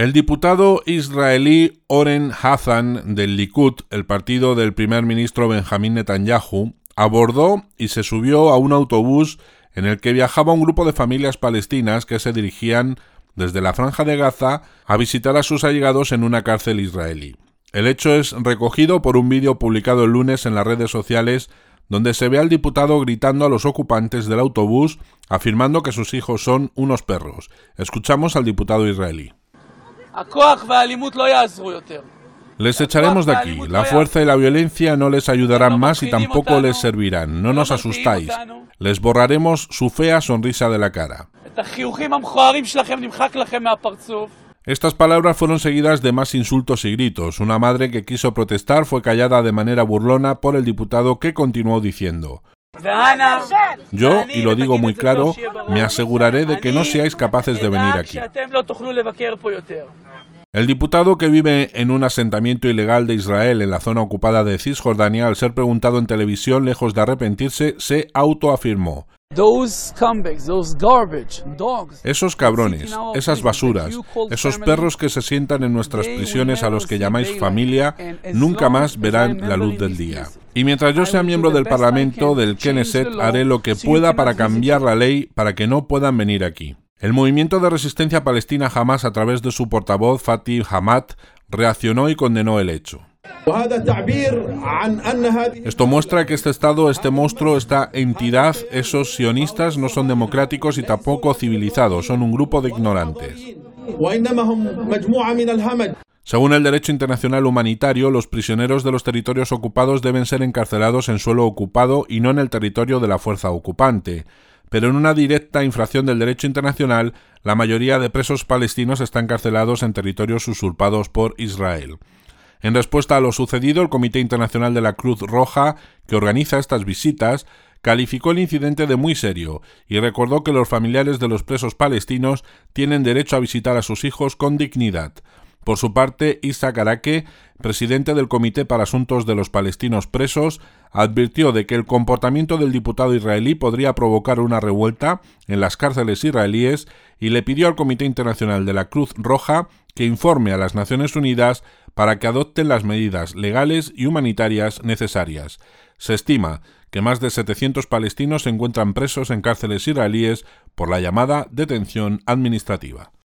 El diputado israelí Oren Hazan del Likud, el partido del primer ministro Benjamín Netanyahu, abordó y se subió a un autobús en el que viajaba un grupo de familias palestinas que se dirigían desde la Franja de Gaza a visitar a sus allegados en una cárcel israelí. El hecho es recogido por un vídeo publicado el lunes en las redes sociales donde se ve al diputado gritando a los ocupantes del autobús afirmando que sus hijos son unos perros. Escuchamos al diputado israelí. Les echaremos de aquí. La fuerza y la violencia no les ayudarán más y tampoco les servirán. No nos asustáis. Les borraremos su fea sonrisa de la cara. Estas palabras fueron seguidas de más insultos y gritos. Una madre que quiso protestar fue callada de manera burlona por el diputado que continuó diciendo: yo, y lo digo muy claro, me aseguraré de que no seáis capaces de venir aquí. El diputado, que vive en un asentamiento ilegal de Israel en la zona ocupada de Cisjordania, al ser preguntado en televisión, lejos de arrepentirse, se autoafirmó: esos cabrones, esas basuras, esos perros que se sientan en nuestras prisiones a los que llamáis familia, nunca más verán la luz del día. Y mientras yo sea miembro del Parlamento, del Knesset, haré lo que pueda para cambiar la ley para que no puedan venir aquí. El movimiento de resistencia palestina Hamas, a través de su portavoz Fatih Hamad, reaccionó y condenó el hecho. Esto muestra que este Estado, este monstruo, esta entidad, esos sionistas no son democráticos y tampoco civilizados, son un grupo de ignorantes. Según el derecho internacional humanitario, los prisioneros de los territorios ocupados deben ser encarcelados en suelo ocupado y no en el territorio de la fuerza ocupante. Pero en una directa infracción del derecho internacional, la mayoría de presos palestinos están encarcelados en territorios usurpados por Israel. En respuesta a lo sucedido, el Comité Internacional de la Cruz Roja, que organiza estas visitas, calificó el incidente de muy serio y recordó que los familiares de los presos palestinos tienen derecho a visitar a sus hijos con dignidad. Por su parte, Isaac Arake, presidente del Comité para Asuntos de los Palestinos Presos, advirtió de que el comportamiento del diputado israelí podría provocar una revuelta en las cárceles israelíes y le pidió al Comité Internacional de la Cruz Roja que informe a las Naciones Unidas para que adopten las medidas legales y humanitarias necesarias. Se estima que más de 700 palestinos se encuentran presos en cárceles israelíes por la llamada detención administrativa.